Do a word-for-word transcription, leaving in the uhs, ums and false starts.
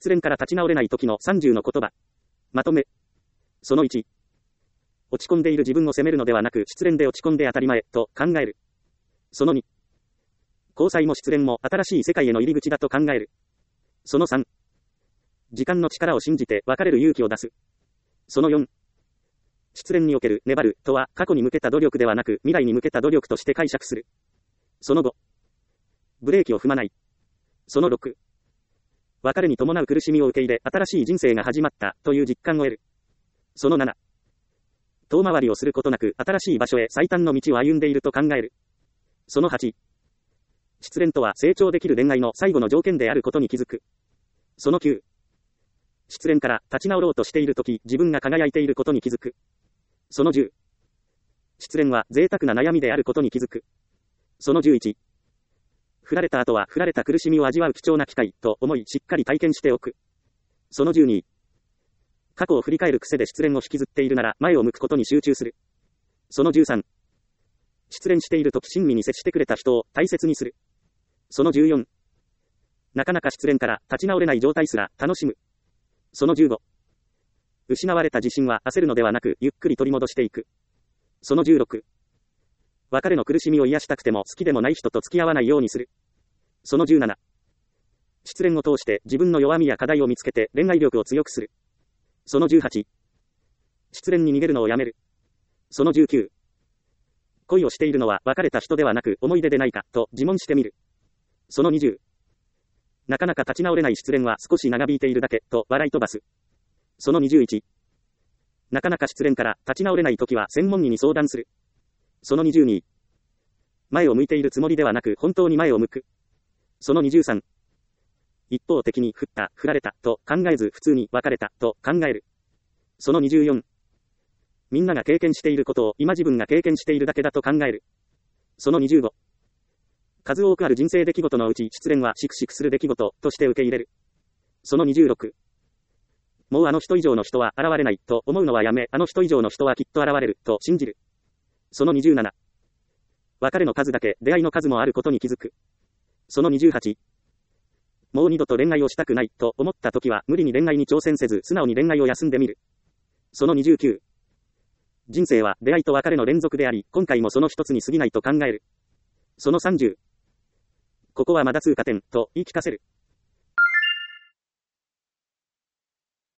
失恋から立ち直れない時のさんじゅうの言葉。まとめ。そのいち。落ち込んでいる自分を責めるのではなく、失恋で落ち込んで当たり前、と考える。そのに。交際も失恋も新しい世界への入り口だと考える。そのさん。時間の力を信じて別れる勇気を出す。そのよん。失恋における粘るとは過去に向けた努力ではなく未来に向けた努力として解釈する。そのご。ブレーキを踏まない。そのろく。別れに伴う苦しみを受け入れ新しい人生が始まったという実感を得る。そのなな。遠回りをすることなく新しい場所へ最短の道を歩んでいると考える。そのはち。失恋とは成長できる恋愛の最後の条件であることに気づく。そのきゅう。失恋から立ち直ろうとしているとき自分が輝いていることに気づく。そのじゅう。失恋は贅沢な悩みであることに気づく。そのじゅういち。振られた後は振られた苦しみを味わう貴重な機会と思いしっかり体験しておく。そのじゅうに。過去を振り返る癖で失恋を引きずっているなら前を向くことに集中する。そのじゅうさん。失恋しているとき親身に接してくれた人を大切にする。そのじゅうよん。なかなか失恋から立ち直れない状態すら楽しむ。そのじゅうご。失われた自信は焦るのではなくゆっくり取り戻していく。そのじゅうろく。別れの苦しみを癒したくても好きでもない人と付き合わないようにする。そのじゅうなな。失恋を通して自分の弱みや課題を見つけて恋愛力を強くする。そのじゅうはち。失恋に逃げるのをやめる。そのじゅうきゅう。恋をしているのは別れた人ではなく思い出でないかと自問してみる。そのにじゅう。なかなか立ち直れない失恋は少し長引いているだけと笑い飛ばす。そのにじゅういち。なかなか失恋から立ち直れないときは専門医に相談する。そのにじゅうに。前を向いているつもりではなく本当に前を向く。そのにじゅうさん。一方的に振った、振られたと考えず普通に別れたと考える。そのにじゅうよん。みんなが経験していることを今自分が経験しているだけだと考える。そのにじゅうご。数多くある人生出来事のうち失恋はしくしくする出来事として受け入れる。そのにじゅうろく。もうあの人以上の人は現れないと思うのはやめ、あの人以上の人はきっと現れると信じる。そのにじゅうなな。別れの数だけ出会いの数もあることに気づく。そのにじゅうはち。もう二度と恋愛をしたくないと思った時は無理に恋愛に挑戦せず素直に恋愛を休んでみる。そのにじゅうきゅう。人生は出会いと別れの連続であり、今回もその一つに過ぎないと考える。そのさんじゅう。ここはまだ通過点と言い聞かせる。